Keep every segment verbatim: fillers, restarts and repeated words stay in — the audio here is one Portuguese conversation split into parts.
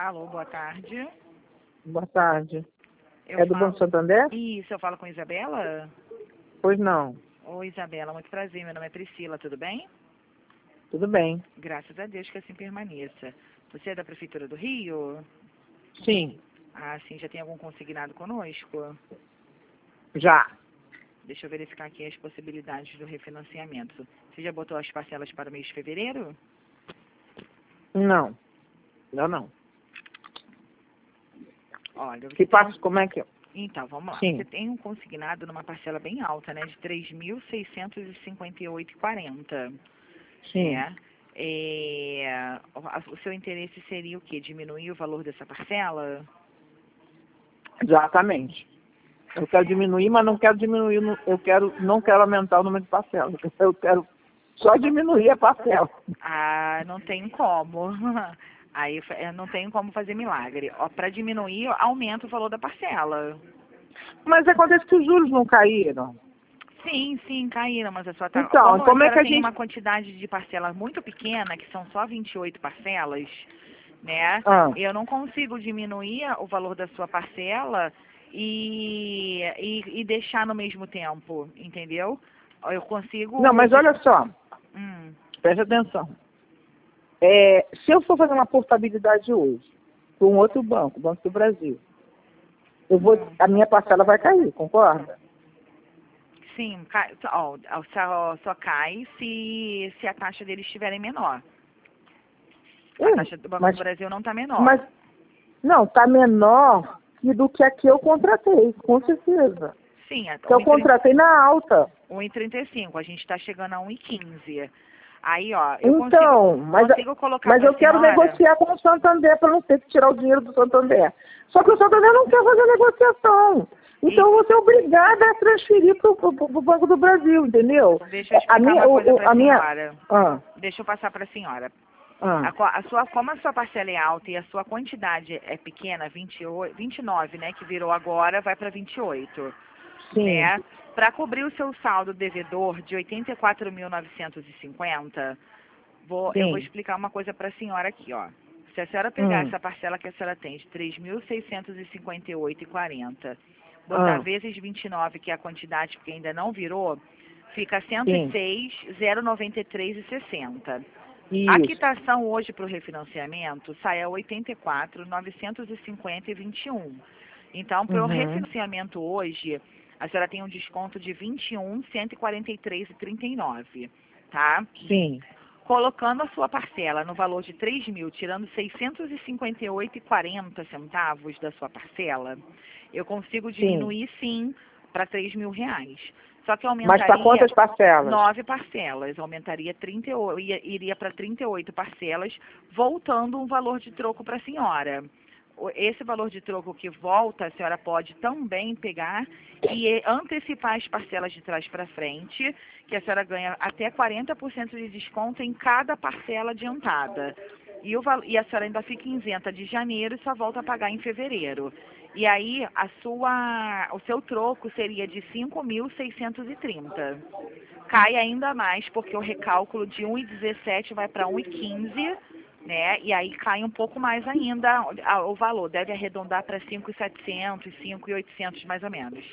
Alô, boa tarde. Boa tarde. Eu É do falo... Banco Santander? Isso, eu falo com Isabela? Pois não. Oi, Isabela, muito prazer. Meu nome é Priscila, tudo bem? Tudo bem. Graças a Deus que assim permaneça. Você é da Prefeitura do Rio? Sim, Ah, sim, já tem algum consignado conosco? já. Deixa eu verificar aqui as possibilidades do refinanciamento. Você já botou as parcelas para o mês de fevereiro? Não. Não, não. Olha, você Que tem passo, um... como é que... é? Então, vamos lá. Sim. Você tem um consignado numa parcela bem alta, né? De três mil seiscentos e cinquenta e oito reais e quarenta centavos. Sim, Né? É, o seu interesse seria o quê? Diminuir o valor dessa parcela? exatamente. Eu quero diminuir, mas não quero diminuir, no- eu quero, não quero aumentar o número de parcelas. Eu quero só diminuir a parcela. Ah, não tem como. Aí fa- é, não tem como fazer milagre. Para diminuir, aumenta o valor da parcela. Mas acontece que os juros não caíram. Sim, sim, caíram, mas a sua tá, Então, como a como é que senhora a tem gente... uma quantidade de parcelas muito pequena, que são só vinte e oito parcelas, né? Ah, Eu não consigo diminuir o valor da sua parcela e, e, e deixar no mesmo tempo, entendeu? Eu não, consigo... mas olha só, Hum, preste atenção. É, se eu for fazer uma portabilidade hoje para um outro banco, Banco do Brasil, eu vou, hum. a minha parcela vai cair, concorda? Sim, cai- ó, só, só cai se, se a taxa deles estiverem menor. A Hum, taxa do Banco do mas, Brasil não está menor. mas, não, está menor que do que a que eu contratei, com certeza. Sim, é Que eu contratei na alta. um e trinta e cinco, a gente está chegando a um e quinze. Aí, ó, eu Então, consigo, mas, consigo colocar mas para eu a quero senhora... negociar com o Santander para não ter que tirar o dinheiro do Santander. Só que o Santander não quer fazer negociação. Então, eu vou ser obrigada a transferir para o Banco do Brasil, entendeu? Deixa eu A explicar minha, uma o, coisa o- para a a minha, senhora. ah, Deixa eu passar para a senhora. ah, A, co- a sua, como a sua parcela é alta e a sua quantidade é pequena, vinte e oito, vinte e nove, né, que virou agora, vai para vinte e oito, sim, né? Para cobrir o seu saldo devedor de oitenta e quatro mil novecentos e cinquenta, vou, eu vou sim, explicar uma coisa para a senhora aqui, ó. Se a senhora pegar hum, essa parcela que a senhora tem de três mil seiscentos e cinquenta e oito reais e quarenta, botar ah, vezes vinte e nove, que é a quantidade porque ainda não virou, fica cento e sim, seis mil e noventa e três reais e sessenta. A isso, quitação hoje para o refinanciamento sai a oitenta e quatro mil novecentos e cinquenta reais e vinte e um. Então, para o uhum, refinanciamento hoje, a senhora tem um desconto de vinte e um mil cento e quarenta e três reais e trinta e nove, tá? sim, Colocando a sua parcela no valor de três mil, tirando seiscentos e cinquenta e oito reais e quarenta centavos da sua parcela, eu consigo sim. diminuir sim para três mil reais. Só que Mas para aumentaria quantas parcelas? nove parcelas, aumentaria trinta e oito, ia- iria para trinta e oito parcelas, voltando um valor de troco para a senhora. O- Esse valor de troco que volta, a senhora pode também pegar e eh, antecipar as parcelas de trás para frente, que a senhora ganha até quarenta por cento de desconto em cada parcela adiantada. E, o, val- e a senhora ainda fica isenta de janeiro e só volta a pagar em fevereiro. E aí, a sua, o seu troco seria de cinco mil seiscentos e trinta. Cai ainda mais, porque o recálculo de um e dezessete vai para um e quinze, né? E aí cai um pouco mais ainda a- o valor. Deve arredondar para cinco mil e setecentos, cinco mil e oitocentos mais ou menos.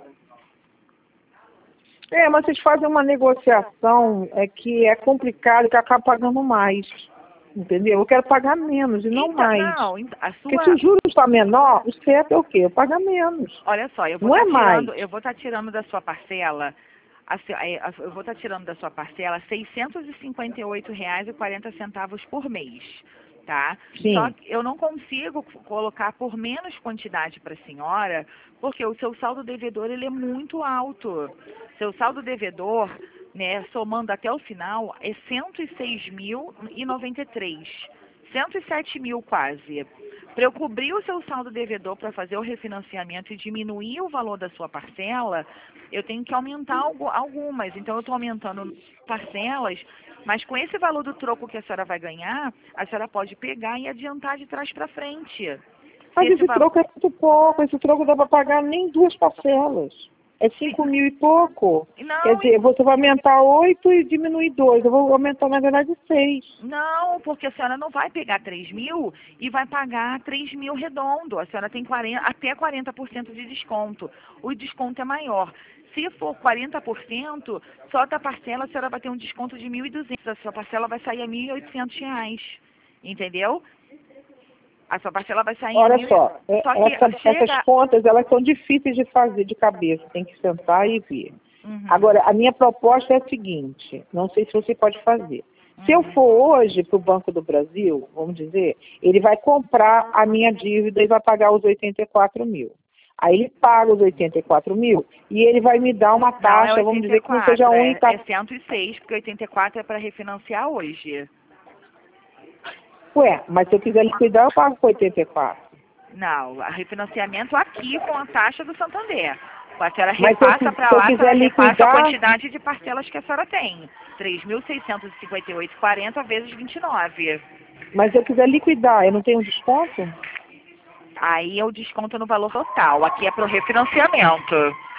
É, mas vocês fazem uma negociação é, que é complicado, que acaba pagando mais. Entendeu? Eu quero pagar menos e não Então, mais. não, ent- a Porque se sua... o juros está menor, o certo é o quê? Eu pagar menos. Olha só, eu vou Não estar é mais. tirando, eu vou estar tirando da sua parcela, a se- eh, a- eu vou estar tirando da sua parcela seiscentos e cinquenta e oito reais e quarenta centavos por mês, tá? Só Sim, que eu não consigo c- colocar por menos quantidade para a senhora, porque o seu saldo devedor ele é muito alto. Seu saldo devedor, né, somando até o final, é cento e seis mil e noventa e três, cento e sete mil quase. Para eu cobrir o seu saldo devedor para fazer o refinanciamento e diminuir o valor da sua parcela, eu tenho que aumentar algu- algumas. Então, eu estou aumentando parcelas, mas com esse valor do troco que a senhora vai ganhar, a senhora pode pegar e adiantar de trás para frente. Se mas esse esse valor... troco é muito pouco. Esse troco dá para pagar nem duas parcelas. É cinco mil e pouco. Não, Quer dizer, você vai aumentar oito e diminuir dois. Eu vou aumentar, na verdade, seis. não, porque a senhora não vai pegar três mil e vai pagar três mil redondo. A senhora tem quarenta, até quarenta por cento de desconto. O desconto é maior. Se for quarenta por cento, só da parcela a senhora vai ter um desconto de mil e duzentos. A sua parcela vai sair a mil e oitocentos reais. Entendeu? A sua parcela vai sair Olha em mil. só, é- Só que essa- chega. essas contas, elas são difíceis de fazer de cabeça. Tem que sentar e ver. Uhum. Agora, a minha proposta é a seguinte, não sei se você pode fazer. Se eu for hoje para o Banco do Brasil, vamos dizer, ele vai comprar a minha dívida e vai pagar os oitenta e quatro mil. Aí ele paga os oitenta e quatro mil e ele vai me dar uma taxa, Não, é vamos dizer que não seja oitenta e quatro, única. é, é cento e seis, porque oitenta e quatro é para refinanciar hoje. Ué, mas se eu quiser liquidar, eu pago com oitenta e quatro. Não, a refinanciamento aqui com a taxa do Santander. A senhora Mas se eu, repassa qui- para se eu lá, a senhora quiser repassa a liquidar, quantidade de parcelas que a senhora tem. três mil seiscentos e cinquenta e oito vírgula quarenta vezes vinte e nove. mas se eu quiser liquidar, eu não tenho desconto? Aí é o desconto no valor total. Aqui é para o refinanciamento.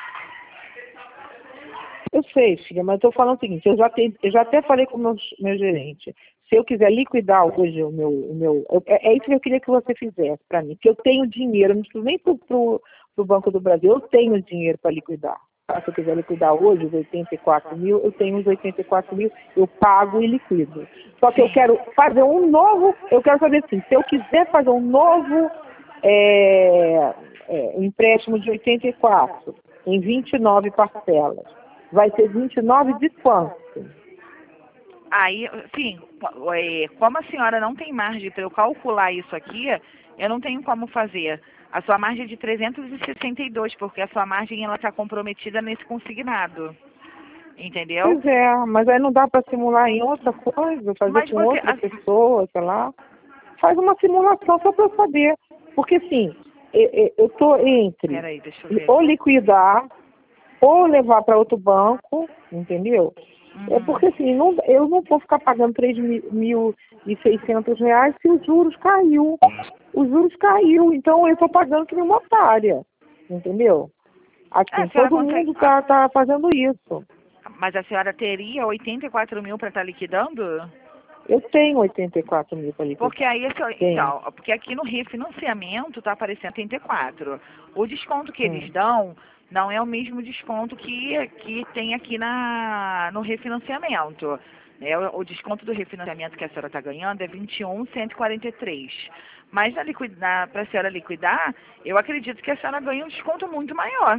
Eu sei, filha, mas estou falando o seguinte, eu já, tenho, eu já até falei com o meu, meu gerente. Se eu quiser liquidar hoje o meu... O meu eu- é, é isso que eu queria que você fizesse para mim, porque eu tenho dinheiro, eu não preciso nem para o Banco do Brasil, eu tenho dinheiro para liquidar. Tá? Se eu quiser liquidar hoje os oitenta e quatro mil, eu tenho os oitenta e quatro mil, eu pago e liquido. Só que eu Sim. quero fazer um novo, eu quero saber assim, se eu quiser fazer um novo é, é, empréstimo de oitenta e quatro em vinte e nove parcelas, vai ser vinte e nove de quanto? Aí, sim, co- é, como a senhora não tem margem para eu calcular isso aqui, eu não tenho como fazer. A sua margem é de trezentos e sessenta e dois, porque a sua margem ela está comprometida nesse consignado. Entendeu? Pois é, mas aí não dá para simular em outra coisa, fazer Mas com você. outra a- pessoa, sei lá. Faz uma simulação só para eu saber. Porque assim, e- e- eu estou entre Peraí, deixa eu ver. ou liquidar, ou levar para outro banco, entendeu? É Uhum. porque assim, não, eu não vou ficar pagando três mil e seiscentos reais se os juros caiu. Os juros caiu, então eu estou pagando que nem uma otária, entendeu? É, Assim, a senhora todo consegue. mundo está tá fazendo isso. Mas a senhora teria oitenta e quatro mil para estar liquidando? Eu tenho oitenta e quatro mil para liquidar. Porque aí, a senhora- Tenho. então, porque aqui no refinanciamento está aparecendo oitenta e quatro. O desconto que eles Hum. dão não é o mesmo desconto que, que tem aqui na, no refinanciamento. É, o, o desconto do refinanciamento que a senhora está ganhando é vinte e um mil cento e quarenta e três. Mas para a senhora liquidar, eu acredito que a senhora ganha um desconto muito maior.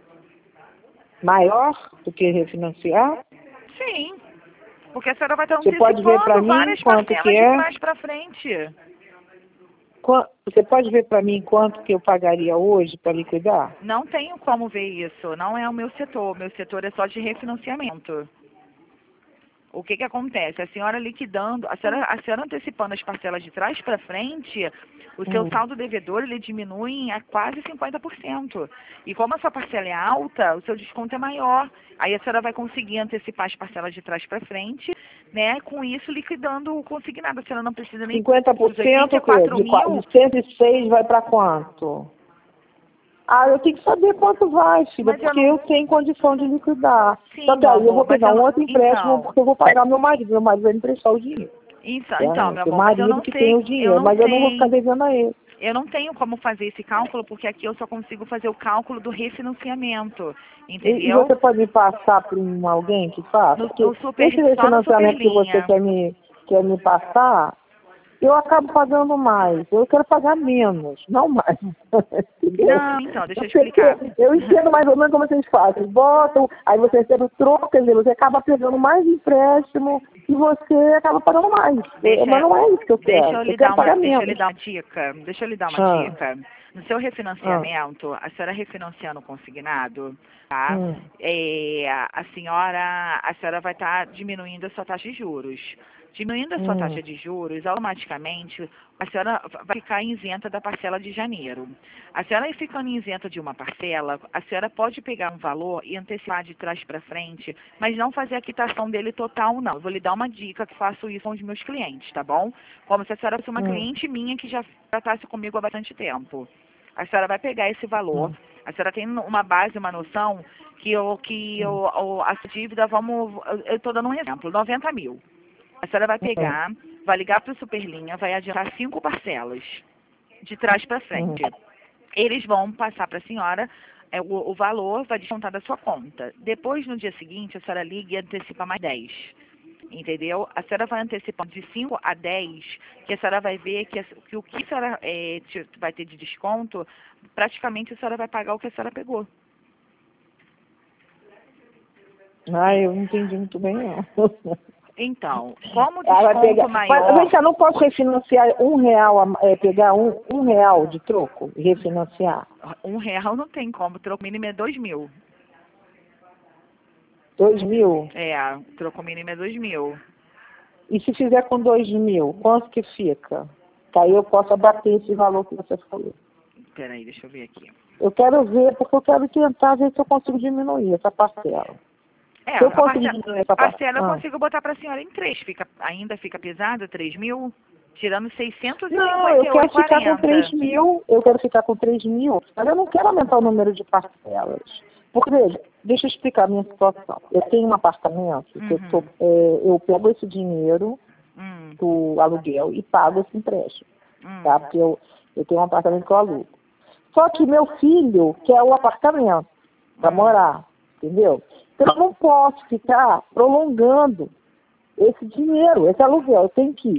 Maior do que refinanciar? Sim, porque a senhora vai estar Você pode ver para antecipando mim várias quanto parcelas que de é? trás para frente. Qua- Você pode ver para mim quanto que eu pagaria hoje para liquidar? Não tenho como ver isso, não é o meu setor. Meu setor é só de refinanciamento. O que que acontece? A senhora liquidando, a senhora, a senhora antecipando as parcelas de trás para frente, o seu Hum. saldo devedor ele diminui em a quase cinquenta por cento. E como a sua parcela é alta, o seu desconto é maior. Aí a senhora vai conseguir antecipar as parcelas de trás para frente, né? Com isso liquidando o consignado. A senhora não precisa nem cinquenta por os cento oitenta e o quê? quatro De qua- mil. de cento e seis vai para quanto? Ah, eu tenho que saber quanto vai, filha, Mas eu porque não- eu tenho condição de liquidar. Sim, Só que meu aí eu vou amor, mas pegar eu um não- outro empréstimo então. porque eu vou pagar meu marido. Meu marido vai me emprestar o dinheiro. Então, Tá? então, meu Tem amor, mas eu marido não que sei, tem o eu dinheiro, não mas eu não vou ficar sei, devendo a ele. eu não tenho como fazer esse cálculo, porque aqui eu só consigo fazer o cálculo do refinanciamento, E, e entendeu? você pode me passar para um, alguém que faça? No, Porque no super, esse só no refinanciamento que você Superlinha. quer me, quer me passar, eu acabo pagando mais. Eu quero pagar menos, não mais. Entendeu? Não, então, deixa eu Você explicar. quer- eu entendo mais ou menos como vocês fazem. Botam, aí você recebe o troco, quer dizer, você acaba pegando mais empréstimo e você acaba pagando mais. Deixa, Mas não é isso que eu deixa quero. eu Eu lhe quero dar uma, pagar deixa eu lhe menos. dar uma dica. Deixa eu lhe dar uma Ah, dica. No seu refinanciamento, a senhora refinanciando o consignado, tá? hum, É, a senhora, a senhora vai estar diminuindo a sua taxa de juros. Diminuindo a sua hum. taxa de juros, automaticamente a senhora vai ficar isenta da parcela de janeiro. A senhora ficando isenta de uma parcela, a senhora pode pegar um valor e antecipar de trás para frente, mas não fazer a quitação dele total, não. Eu vou lhe dar uma dica que faço isso com os meus clientes, tá bom? Como se a senhora fosse uma Hum. cliente minha que já tratasse comigo há bastante tempo. A senhora vai pegar esse valor, Hum. A senhora tem uma base, uma noção que, eu, que eu, o- a dívida, vamos, eu estou dando um exemplo, noventa mil. A senhora vai pegar, vai ligar para o Superlinha, vai adiantar cinco parcelas, de trás para frente. Eles vão passar para a senhora é, o, o valor, vai descontar da sua conta. Depois, no dia seguinte, a senhora liga e antecipa mais dez. Entendeu? A senhora vai antecipando de cinco a dez, que a senhora vai ver que, a- que o que a senhora é, te- vai ter de desconto, praticamente a senhora vai pagar o que a senhora pegou. Ah, eu não entendi muito bem, não. Então, como o Ela vai desconto pegar. Mas, maior... vem cá, não posso refinanciar um real, a- é, pegar um, um real de troco e refinanciar? Um real não tem como, o troco mínimo é dois mil. Dois mil? É, o troco mínimo é dois mil. E se fizer com dois mil, quanto que fica? Que aí eu posso abater esse valor que você falou. Peraí, deixa eu ver aqui. Eu quero ver, porque eu quero tentar ver se eu consigo diminuir essa parcela. É, Se eu a conseguir parcela, diminuir essa parcela eu parcela... consigo botar para a senhora em três. Fica, ainda fica pesado, três mil? Tirando seiscentos e Não, eu cinquenta e quero oito e ficar com três quarenta. mil, eu quero ficar com três mil, mas eu não quero aumentar o número de parcelas. Porque, veja, deixa eu explicar a minha situação. Eu tenho um apartamento, que eu, tô, Uhum. é, eu pego esse dinheiro Hum, do aluguel e pago esse empréstimo, hum, tá? Porque eu, eu tenho um apartamento que eu alugo. Só que meu filho quer o apartamento para hum. morar, entendeu? Então eu não posso ficar prolongando esse dinheiro, esse aluguel. Eu tenho que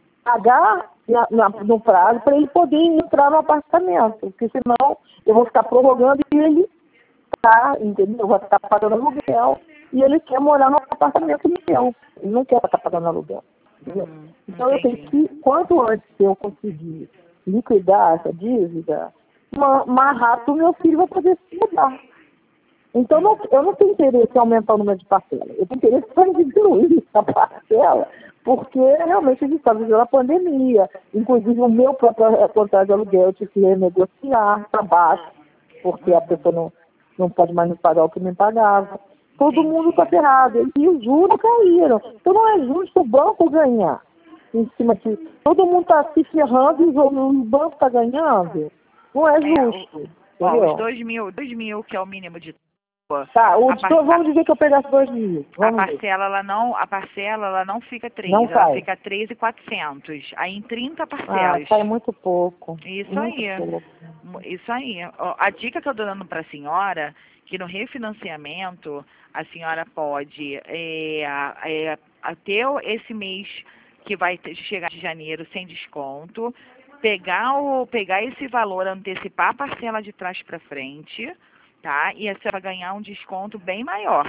pagar na- na- no prazo para ele poder entrar no apartamento, porque senão eu vou ficar prorrogando e ele tá, entendeu? Vai ficar pagando aluguel e ele quer morar no apartamento meu. Ele não quer estar pagando aluguel. Entendeu? Hum, Então eu tenho entendi. que, quanto antes eu conseguir liquidar essa dívida, ma- mais rápido o meu filho vai poder se mudar. Então não- eu não tenho interesse em aumentar o número de parcelas. Eu tenho interesse em diminuir essa parcela, porque realmente a gente está vivendo a pandemia. Inclusive o meu próprio contrato de aluguel eu tive que renegociar para baixo, porque a pessoa não, não pode mais me pagar o que me pagava. Todo Entendi. mundo está ferrado. E os juros caíram. Então não é justo o banco ganhar em cima de... Todo mundo está se ferrando e o o banco está ganhando. Não é É, o- justo. ó, os Entendeu? dois mil, dois mil, que é o mínimo de... Tá, o A, de par- dois- vamos dizer que eu pegasse dois mil. a Vamos ver. parcela, ela não, a parcela, ela não fica três, Não ela cai. fica três mil e quatrocentos. Aí em trinta Ah, parcelas. cai muito pouco. Isso Muito aí. pouco. Isso aí. Ó, a dica que eu estou dando para a senhora, que no refinanciamento, a senhora pode é, é, a- ter o- esse mês que vai ter- chegar de janeiro sem desconto, pegar, o, pegar esse valor, antecipar a parcela de trás para frente, tá? E a senhora vai ganhar um desconto bem maior.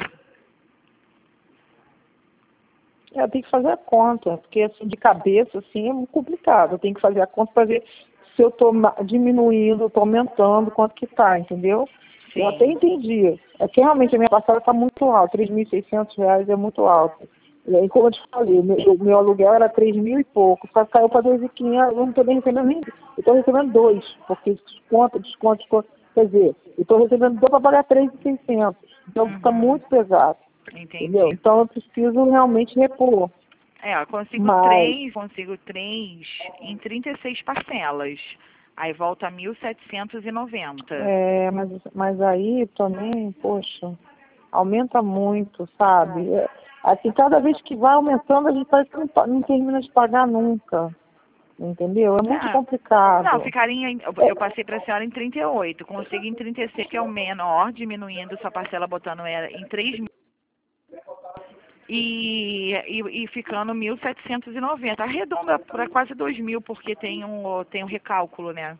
Eu tenho que fazer a conta, porque assim, de cabeça assim, é muito complicado. Eu tenho que fazer a conta para ver se eu estou diminuindo, estou aumentando, quanto que está, entendeu? Sim. Eu até entendi. É que realmente a minha parcela está muito alta, três mil e seiscentos reais é muito alto. E aí, como eu te falei, o meu, o meu aluguel era três mil e pouco, só que caiu para dois mil e quinhentos, eu não estou nem recebendo nem, eu estou recebendo dois, porque desconto, desconto, desconto. Quer dizer, eu estou recebendo dois para pagar três mil e seiscentos. Então fica Uhum. muito pesado. Entendi. Entendeu? Então eu preciso realmente repor. É, eu consigo Mas- três, consigo três em trinta e seis parcelas. Aí volta a mil setecentos e noventa. É, mas, mas aí também, poxa, aumenta muito, sabe? É, assim, cada vez que vai aumentando, a gente parece que não, pa- não termina de pagar nunca. Entendeu? É muito Ah, complicado. Não, ficaria em, eu, eu passei para a senhora em trinta e oito, consigo em trinta e seis, que é o menor, diminuindo sua parcela, botando ela em três mil. E, e, e ficando mil setecentos e noventa. Arredonda para quase dois mil, porque tem um, tem um recálculo, né?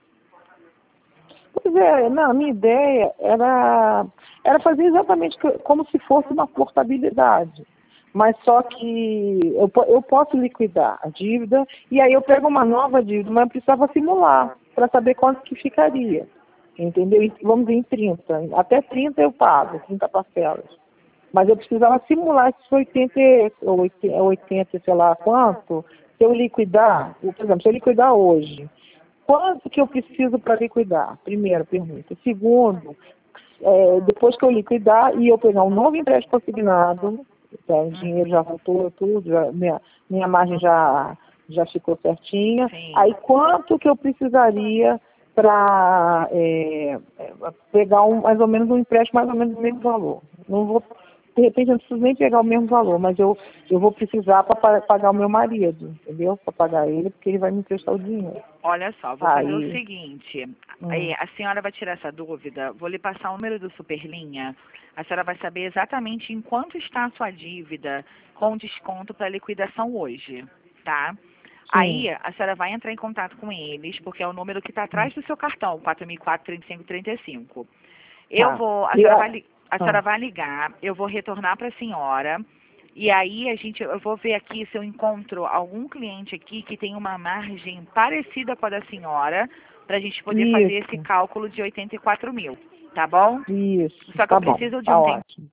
Pois é, não, a minha ideia era, era fazer exatamente co- como se fosse uma portabilidade. Mas só que eu, po- eu posso liquidar a dívida e aí eu pego uma nova dívida, mas eu precisava simular para saber quanto que ficaria. Entendeu? E vamos dizer em trinta. Até trinta eu pago, trinta parcelas. Mas eu precisava simular esses oitenta, ou oitenta, oitenta, sei lá quanto, se eu liquidar, por exemplo, se eu liquidar hoje, quanto que eu preciso para liquidar? Primeira pergunta. Segundo, é, depois que eu liquidar e eu pegar um novo empréstimo consignado, tá, o dinheiro já voltou, tudo, já, minha, minha margem já, já ficou certinha, Sim. aí quanto que eu precisaria para é, pegar um, mais ou menos um empréstimo mais ou menos do mesmo valor. Não vou, de repente, eu não preciso nem pegar o mesmo valor, mas eu, eu vou precisar para pagar o meu marido, entendeu? Para pagar ele, porque ele vai me emprestar o dinheiro. Olha só, vou Aí, fazer o seguinte, hum. aí, a senhora vai tirar essa dúvida, vou lhe passar o número do Superlinha, a senhora vai saber exatamente em quanto está a sua dívida com desconto para liquidação hoje, tá? Sim. Aí a senhora vai entrar em contato com eles, porque é o número que está atrás do seu cartão, quatro mil e quatro, trinta e cinco, trinta e cinco. Eu Tá. vou, a E senhora a- vai, li- a ah. senhora vai ligar, eu vou retornar para a senhora, e aí a gente, eu vou ver aqui se eu encontro algum cliente aqui que tem uma margem parecida com a da senhora, para a gente poder fazer esse Isso, cálculo de oitenta e quatro mil, tá bom? isso. Só que Tá eu bom, preciso de tá um tempo, ótimo.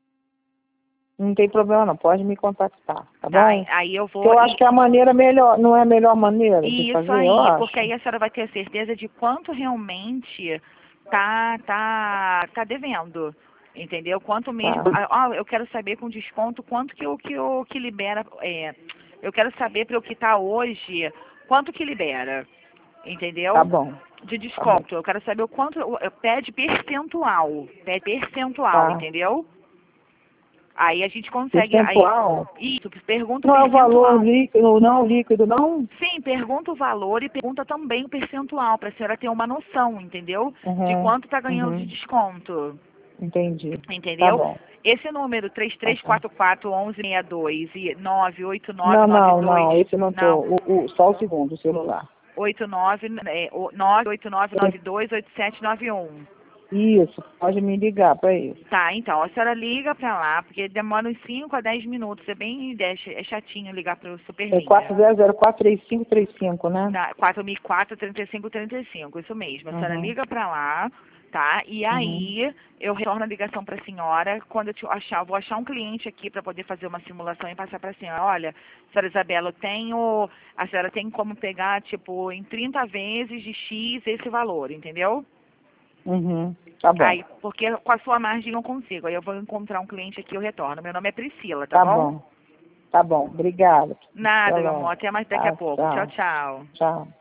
Não tem problema não, pode me contactar, tá tá? bom? Aí eu Porque vou, eu acho que a maneira melhor, não é a melhor maneira de e isso fazer, eu aí, acho. porque aí a senhora vai ter certeza de quanto realmente tá, tá, tá devendo. Entendeu? Quanto mesmo. Tá, Ah, eu quero saber com desconto quanto que o que, o, que libera. É, eu quero saber para o que está hoje, quanto que libera. Entendeu? tá bom, De tá bom. desconto. Eu quero saber o quanto. o- Pede percentual. Pede percentual, Tá. entendeu? Aí a gente consegue. Aí, Percentual? isso, pergunta o Não é o percentual. valor líquido, não líquido, não? Sim, pergunta o valor e pergunta também o percentual, para a senhora ter uma noção, entendeu? De Uhum, quanto está ganhando de uhum, desconto. entendi. Tá Entendeu? bom, Esse número três tá três bom. quatro quatro, um um seis dois e nove oito nove Não, nove não, dois, não, esse eu não não, tô, o, o, só o segundo, o celular. oito nove, é, o- nove oito nove nove dois oito sete nove um. Isso, pode me ligar para isso. Tá, então, a senhora liga pra lá, porque demora uns cinco a dez minutos, é bem é ch- é chatinho ligar pro É Superlinha. quatro zero zero quatro três cinco três cinco, né? Na quatro mil e quatro, trinta e cinco, trinta e cinco, isso mesmo. A senhora Uhum, liga pra lá, tá? E uhum. aí eu retorno a ligação pra senhora. Quando eu te achar, eu vou achar um cliente aqui pra poder fazer uma simulação e passar pra senhora. Olha, senhora Isabela, eu tenho. A senhora tem como pegar, tipo, em trinta vezes de X esse valor, entendeu? Uhum, tá bom, Aí, porque com a sua margem eu consigo. Aí eu vou encontrar um cliente aqui e eu retorno. Meu nome é Priscila, tá tá bom? bom, tá bom, obrigada. Até Nada, meu amor. logo. Até mais daqui a Tá, pouco. Tchau, tchau, tchau. tchau.